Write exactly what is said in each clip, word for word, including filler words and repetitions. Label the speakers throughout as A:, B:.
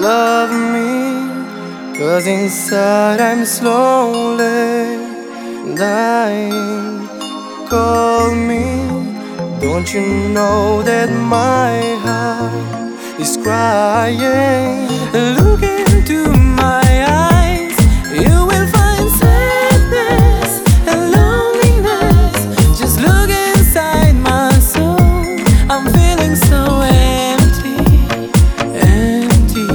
A: Love me, 'cause inside I'm slowly dying. Call me, don't you know that my heart is crying? Look into my eyes, you will find sadness and loneliness. Just look inside my soul, I'm feeling so empty, empty.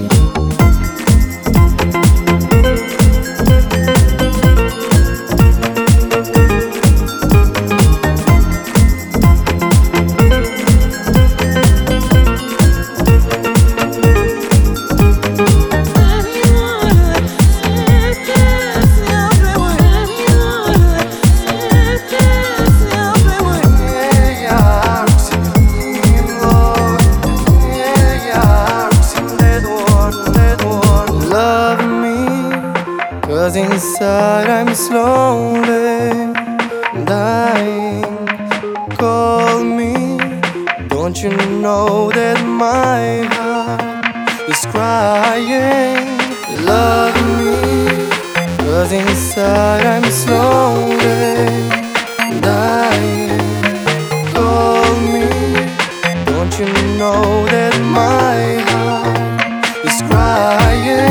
A: Love me, 'cause inside I'm slowly dying. Call me, don't you know that my heart is crying? Love me, 'cause inside I'm slowly dying. Call me, don't you know that my heart is crying?